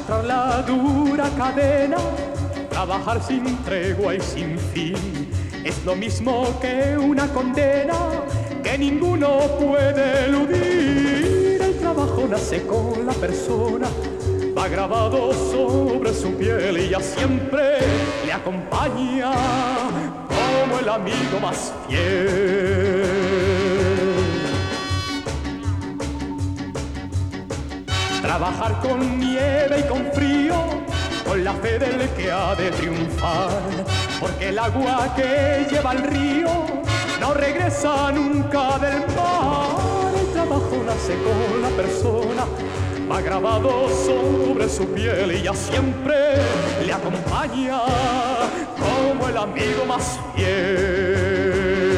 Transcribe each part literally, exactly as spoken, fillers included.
Arrastrar la dura cadena, trabajar sin tregua y sin fin, es lo mismo que una condena que ninguno puede eludir. El trabajo nace con la persona, va grabado sobre su piel y ya siempre le acompaña como el amigo más fiel. Trabajar con nieve y con frío, con la fe del que ha de triunfar, porque el agua que lleva el río no regresa nunca del mar. El trabajo nace con la persona, va grabado sobre su piel y ya siempre le acompaña como el amigo más fiel.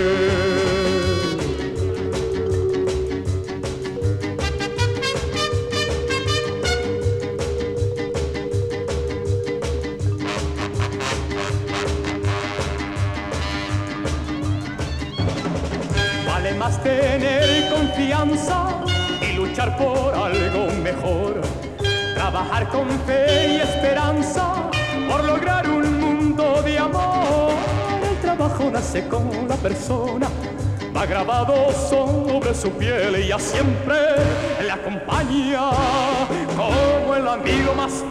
Vale más tener confianza y luchar por algo mejor, trabajar con fe y esperanza por lograr un mundo de amor. El trabajo nace con la persona, va grabado sobre su piel y ya siempre le acompaña como el amigo más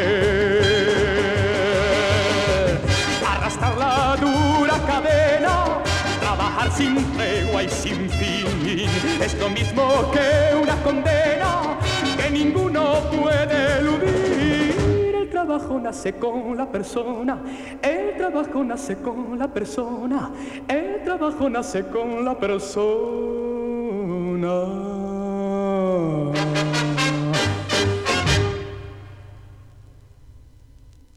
fiel. Arrastrar la dura cadena, trabajar sin tregua y sin fin, es lo mismo que una condena que ninguno puede eludir. El trabajo nace con la persona, el trabajo nace con la persona, el trabajo nace con la persona.